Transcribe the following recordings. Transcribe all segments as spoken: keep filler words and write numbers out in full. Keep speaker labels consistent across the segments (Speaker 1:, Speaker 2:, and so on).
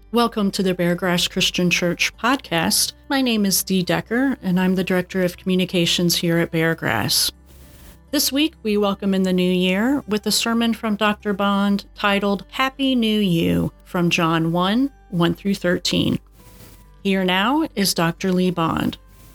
Speaker 1: Welcome to the Beargrass Christian Church podcast. My name is Dee Decker, and I'm the Director of Communications here at Beargrass. This week, we welcome in the new year with a sermon from Doctor Bond titled Happy New You from John one, one through thirteen. Here now is Doctor Lee Bond.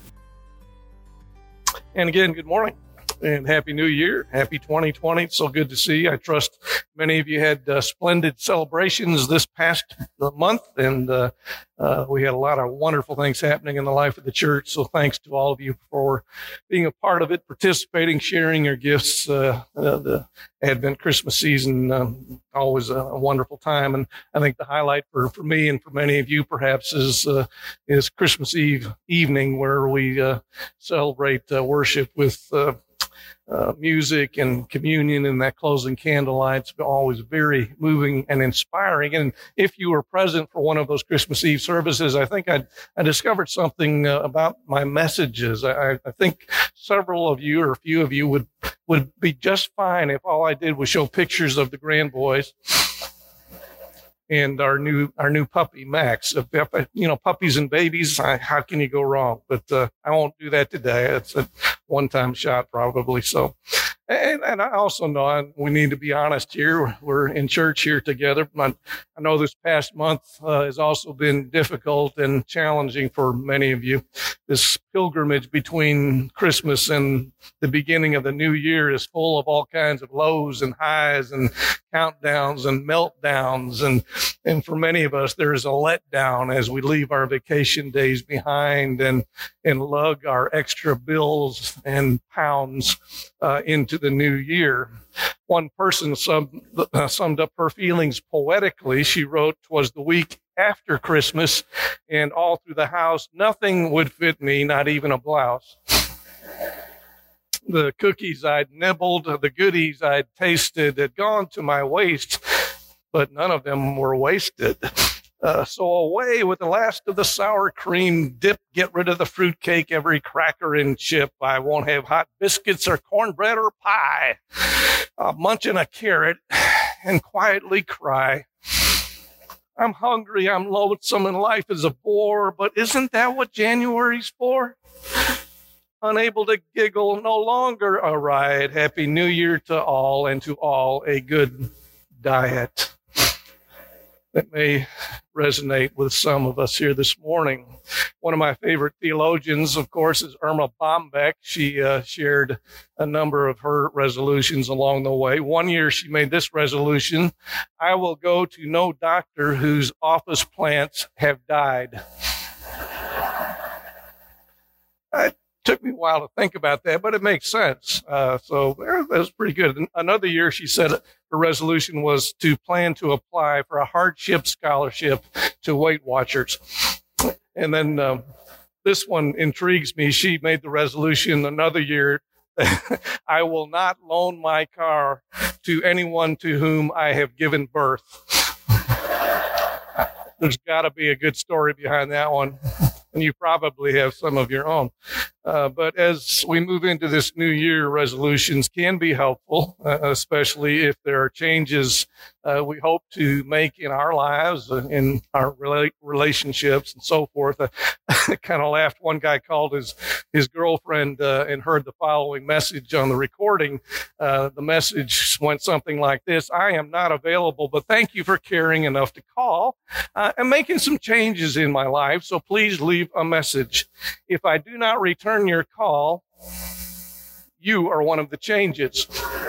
Speaker 2: And again, good morning and Happy New Year. Happy twenty twenty. It's so good to see you. I trust many of you had uh, splendid celebrations this past month, and uh, uh, we had a lot of wonderful things happening in the life of the church. So thanks to all of you for being a part of it, participating, sharing your gifts. Uh, uh, the Advent Christmas season, um, always a, a wonderful time. And I think the highlight for, for me and for many of you perhaps is uh, is Christmas Eve evening, where we uh, celebrate uh, worship with uh, Uh, music and communion and that closing candlelight. It's always very moving and inspiring. And if you were present for one of those Christmas Eve services, I think I I discovered something uh, about my messages. I, I think several of you or a few of you would would be just fine if all I did was show pictures of the grand boys and our new our new puppy Max. You know, puppies and babies, I, how can you go wrong? But uh, I won't do that today. It's a one-time shot probably. So, and, and I also know I, we need to be honest here. We're in church here together. I, I know this past month uh, has also been difficult and challenging for many of you. This pilgrimage between Christmas and the beginning of the new year is full of all kinds of lows and highs and countdowns and meltdowns. And, and for many of us, there is a letdown as we leave our vacation days behind and, and lug our extra bills and pounds uh, into the new year. One person summed, uh, summed up her feelings poetically. She wrote, "'Twas the week after Christmas, and all through the house, nothing would fit me, not even a blouse. The cookies I'd nibbled, the goodies I'd tasted had gone to my waist, but none of them were wasted. Uh, so away with the last of the sour cream dip, get rid of the fruitcake, every cracker and chip. I won't have hot biscuits or cornbread or pie. I'll munch on a carrot and quietly cry. I'm hungry, I'm lonesome, and life is a bore, but isn't that what January's for? Unable to giggle, no longer a riot. Happy New Year to all, and to all a good diet." That may resonate with some of us here this morning. One of my favorite theologians, of course, is Erma Bombeck. She uh, shared a number of her resolutions along the way. One year she made this resolution: "I will go to no doctor whose office plants have died." It took me a while to think about that, but it makes sense. Uh, so that was pretty good. Another year she said her resolution was to plan to apply for a hardship scholarship to Weight Watchers. And then um, this one intrigues me. She made the resolution another year: "I will not loan my car to anyone to whom I have given birth." There's got to be a good story behind that one, and you probably have some of your own. Uh, but as we move into this new year, resolutions can be helpful, uh, especially if there are changes uh, we hope to make in our lives, uh, in our rela- relationships and so forth. Uh, I kind of laughed. One guy called his, his girlfriend uh, and heard the following message on the recording. Uh, the message went something like this: "I am not available, but thank you for caring enough to call. Uh, I'm making some changes in my life, so please leave a message. If I do not return your call, you are one of the changes."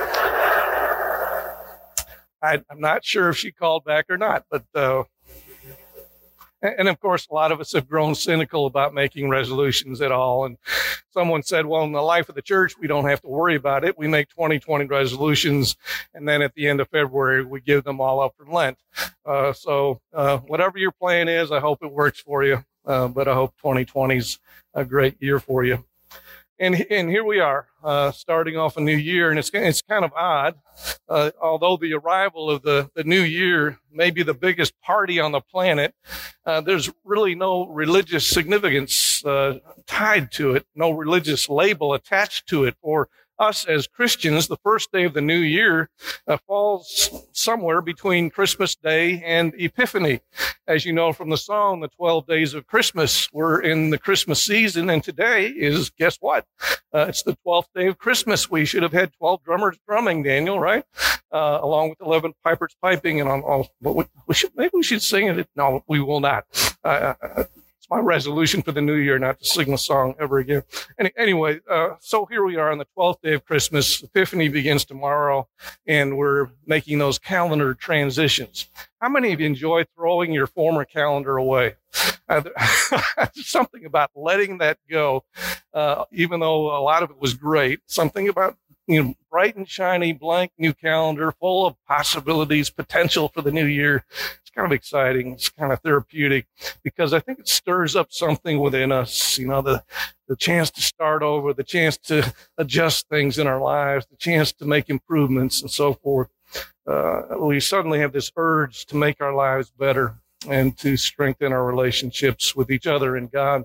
Speaker 2: I, I'm not sure if she called back or not, but uh, and of course, a lot of us have grown cynical about making resolutions at all. And someone said, well, in the life of the church, we don't have to worry about it. We make twenty twenty resolutions, and then at the end of February, we give them all up for Lent. Uh, so uh, whatever your plan is, I hope it works for you. Uh, but I hope twenty twenty is a great year for you. And and here we are, uh, starting off a new year, and it's it's kind of odd. Uh, although the arrival of the, the new year may be the biggest party on the planet, uh, there's really no religious significance uh, tied to it, no religious label attached to it for us as Christians, the first day of the new year uh, falls somewhere between Christmas Day and Epiphany. As you know from the song, the twelve days of Christmas, we're in the Christmas season, and today is, guess what? Uh, it's the twelfth day of Christmas. We should have had twelve drummers drumming, Daniel, right? Uh, along with eleven pipers piping, and on all. But we should maybe we should sing it. No, we will not. Uh, it's my resolution for the new year not to sing the song ever again. Any, anyway, uh, so here we are on the twelfth day of Christmas. Epiphany begins tomorrow, and we're making those calendar transitions. How many of you enjoy throwing your former calendar away? Uh, there's something about letting that go, uh, even though a lot of it was great. Something about, you know, bright and shiny, blank new calendar, full of possibilities, potential for the new year. It's kind of exciting. It's kind of therapeutic because I think it stirs up something within us. You know, the the chance to start over, the chance to adjust things in our lives, the chance to make improvements and so forth. Uh, we suddenly have this urge to make our lives better and to strengthen our relationships with each other and God.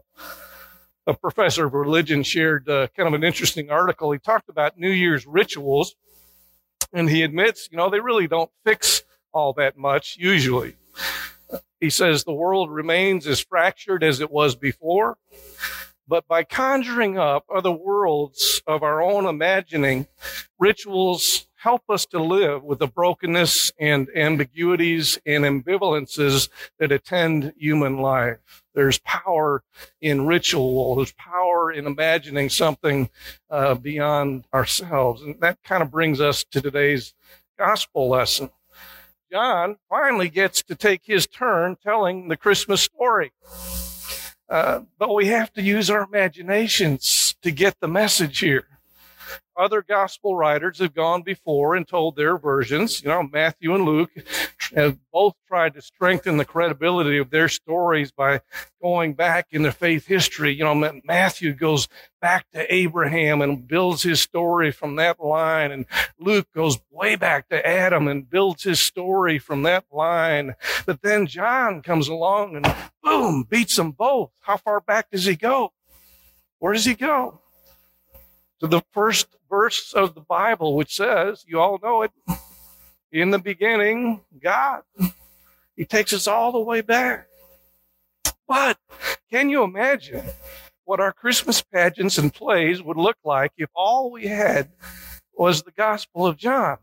Speaker 2: A professor of religion shared uh, kind of an interesting article. He talked about New Year's rituals, and he admits, you know, they really don't fix all that much usually. He says the world remains as fractured as it was before, but by conjuring up other worlds of our own imagining, rituals help us to live with the brokenness and ambiguities and ambivalences that attend human life. There's power in ritual. There's power in imagining something uh, beyond ourselves. And that kind of brings us to today's gospel lesson. John finally gets to take his turn telling the Christmas story. Uh, but we have to use our imaginations to get the message here. Other gospel writers have gone before and told their versions. You know, Matthew and Luke have both tried to strengthen the credibility of their stories by going back in their faith history. You know, Matthew goes back to Abraham and builds his story from that line, and Luke goes way back to Adam and builds his story from that line. But then John comes along and boom, beats them both. How far back does he go? Where does he go? To the first verse of the Bible, which says, you all know it, in the beginning, God. He takes us all the way back. But can you imagine what our Christmas pageants and plays would look like if all we had was the Gospel of John?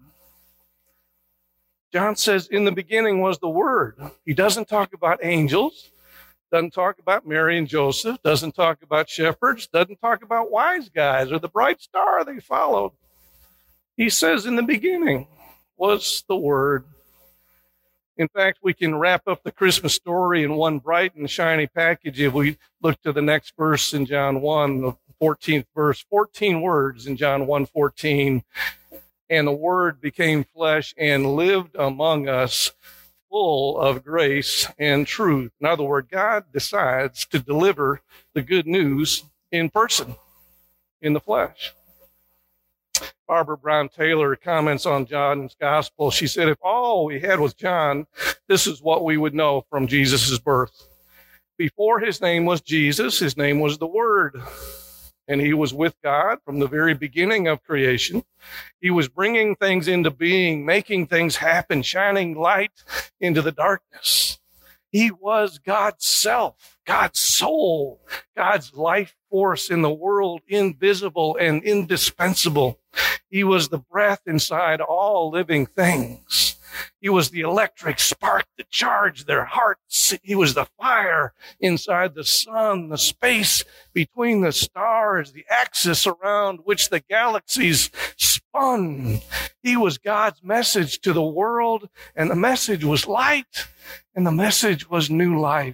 Speaker 2: John says, in the beginning was the Word. He doesn't talk about angels. Doesn't talk about Mary and Joseph, doesn't talk about shepherds, doesn't talk about wise guys or the bright star they followed. He says in the beginning was the Word. In fact, we can wrap up the Christmas story in one bright and shiny package if we look to the next verse in John one, the fourteenth verse, fourteen words in John one fourteen. And the Word became flesh and lived among us, full of grace and truth. In other words, God decides to deliver the good news in person, in the flesh. Barbara Brown Taylor comments on John's gospel. She said, if all we had was John, this is what we would know from Jesus' birth. Before his name was Jesus, his name was the Word. And he was with God from the very beginning of creation. He was bringing things into being, making things happen, shining light into the darkness. He was God's self, God's soul, God's life force in the world, invisible and indispensable. He was the breath inside all living things. He was the electric spark that charged their hearts. He was the fire inside the sun, the space between the stars, the axis around which the galaxies spun. He was God's message to the world, and the message was light, and the message was new life.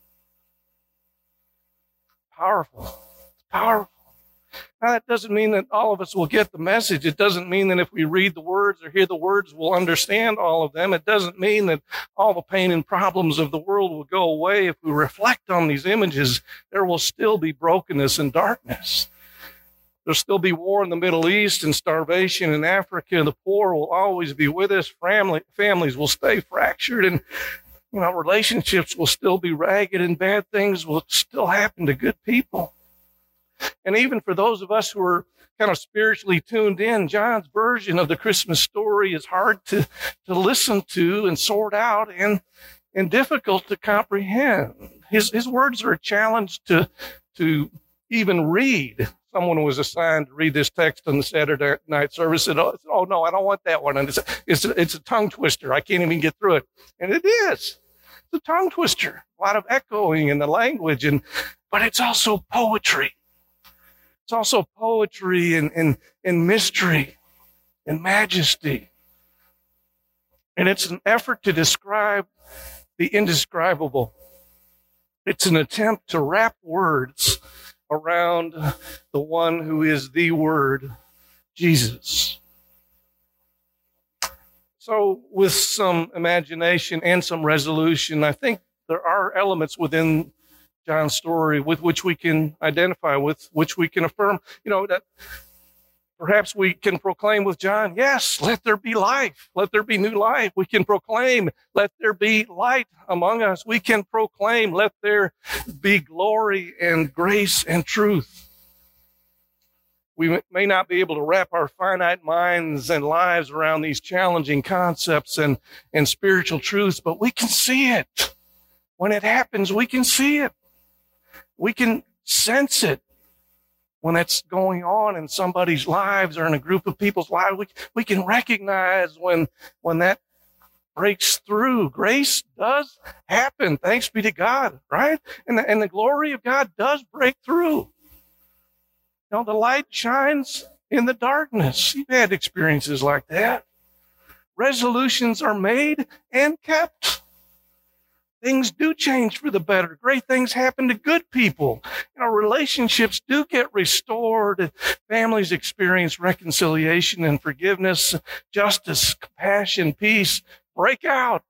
Speaker 2: Powerful. Powerful. Now, that doesn't mean that all of us will get the message. It doesn't mean that if we read the words or hear the words, we'll understand all of them. It doesn't mean that all the pain and problems of the world will go away. If we reflect on these images, there will still be brokenness and darkness. There'll still be war in the Middle East and starvation in Africa. The poor will always be with us. Family, families will stay fractured, and you know, relationships will still be ragged, and bad things will still happen to good people. And even for those of us who are kind of spiritually tuned in, John's version of the Christmas story is hard to, to listen to and sort out and, and difficult to comprehend. His, his words are a challenge to, to even read. Someone was assigned to read this text on the Saturday night service and said, oh, no, I don't want that one. And it's a, it's, a, it's a tongue twister. I can't even get through it. And it is. It's a tongue twister. A lot of echoing in the language, and but it's also poetry. It's also poetry and, and, and mystery and majesty. And it's an effort to describe the indescribable. It's an attempt to wrap words around the one who is the Word, Jesus. So with some imagination and some resolution, I think there are elements within John's story with which we can identify, with which we can affirm, you know, that perhaps we can proclaim with John, yes, let there be life. Let there be new life. We can proclaim, let there be light among us. We can proclaim, let there be glory and grace and truth. We may not be able to wrap our finite minds and lives around these challenging concepts and, and spiritual truths, but we can see it. When it happens, we can see it. We can sense it. When it's going on in somebody's lives or in a group of people's lives, we, we can recognize when, when that breaks through. Grace does happen. Thanks be to God, right? And the, and the glory of God does break through. You know, the light shines in the darkness. You've had experiences like that. Resolutions are made and kept. Things do change for the better. Great things happen to good people. You know, relationships do get restored. Families experience reconciliation and forgiveness, justice, compassion, peace break out.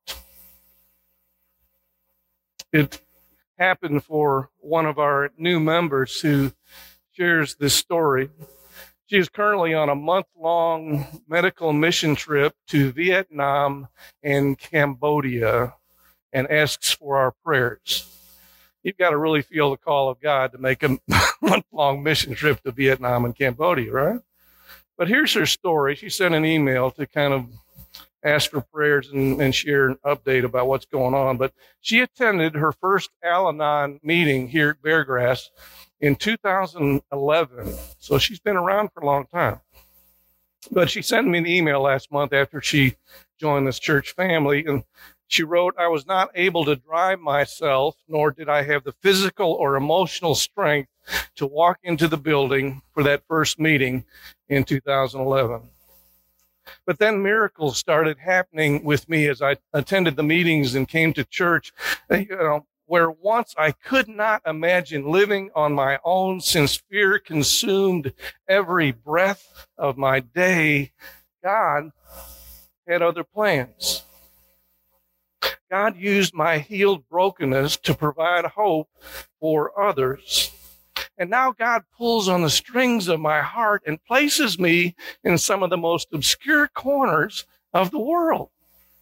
Speaker 2: It happened for one of our new members who shares this story. She is currently on a month-long medical mission trip to Vietnam and Cambodia, and asks for our prayers. You've got to really feel the call of God to make a month-long mission trip to Vietnam and Cambodia, right? But here's her story. She sent an email to kind of ask for prayers and, and share an update about what's going on. But she attended her first Al-Anon meeting here at Beargrass in two thousand eleven. So she's been around for a long time. But she sent me an email last month after she joined this church family, and she wrote, I was not able to drive myself, nor did I have the physical or emotional strength to walk into the building for that first meeting in two thousand eleven. But then miracles started happening with me as I attended the meetings and came to church, you know, where once I could not imagine living on my own since fear consumed every breath of my day. God had other plans. God used my healed brokenness to provide hope for others. And now God pulls on the strings of my heart and places me in some of the most obscure corners of the world.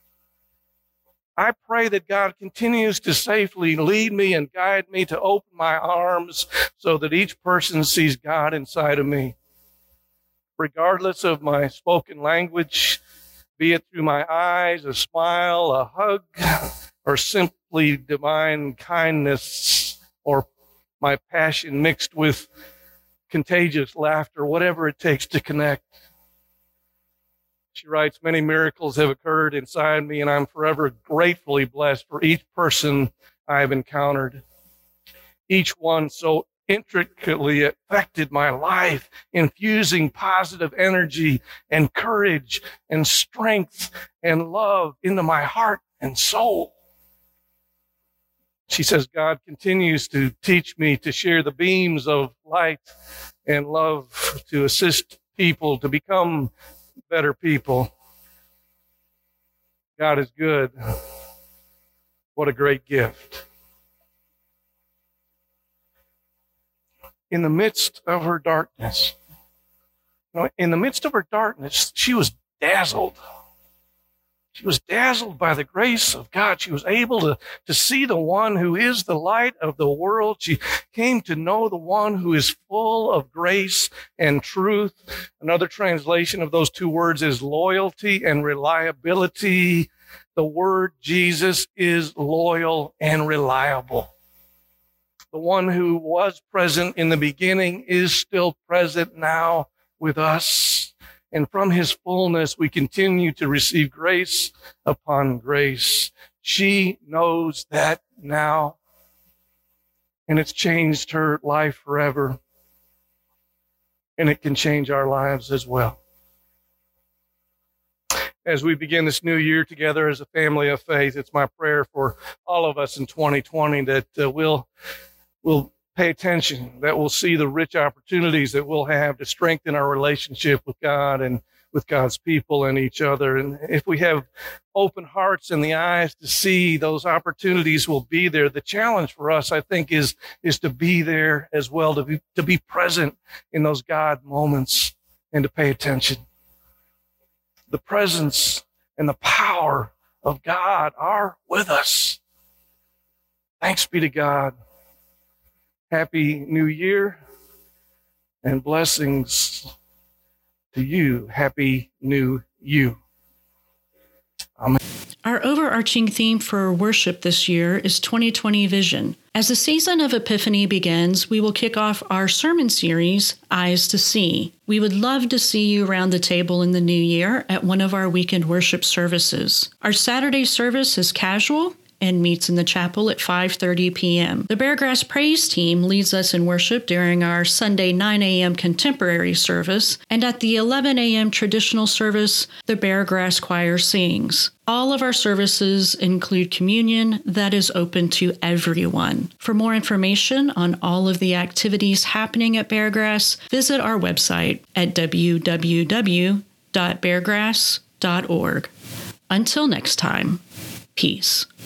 Speaker 2: I pray that God continues to safely lead me and guide me to open my arms so that each person sees God inside of me. Regardless of my spoken language, be it through my eyes, a smile, a hug, or simply divine kindness, or my passion mixed with contagious laughter, whatever it takes to connect. She writes, many miracles have occurred inside me, and I'm forever gratefully blessed for each person I have encountered. Each one so intricately affected my life, infusing positive energy and courage and strength and love into my heart and soul. She says, God continues to teach me to share the beams of light and love, to assist people to become better people. God is good. What a great gift. In the midst of her darkness, you know, in the midst of her darkness, she was dazzled. She was dazzled by the grace of God. She was able to, to see the one who is the light of the world. She came to know the one who is full of grace and truth. Another translation of those two words is loyalty and reliability. The word Jesus is loyal and reliable. The one who was present in the beginning is still present now with us. And from his fullness, we continue to receive grace upon grace. She knows that now, and it's changed her life forever. And it can change our lives as well. As we begin this new year together as a family of faith, it's my prayer for all of us in twenty twenty that uh, we'll, we'll pay attention, that we'll see the rich opportunities that we'll have to strengthen our relationship with God and with God's people and each other. And if we have open hearts and the eyes to see, those opportunities will be there. The challenge for us, I think, is, is to be there as well, to be, to be present in those God moments and to pay attention. The presence and the power of God are with us. Thanks be to God. Happy New Year and blessings to you. Happy New You. Amen.
Speaker 1: Our overarching theme for worship this year is twenty twenty Vision. As the season of Epiphany begins, we will kick off our sermon series, Eyes to See. We would love to see you around the table in the new year at one of our weekend worship services. Our Saturday service is casual and meets in the chapel at five thirty p.m. The Beargrass Praise Team leads us in worship during our Sunday nine a.m. contemporary service, and at the eleven a.m. traditional service, the Beargrass Choir sings. All of our services include communion that is open to everyone. For more information on all of the activities happening at Beargrass, visit our website at w w w dot beargrass dot org. Until next time, peace.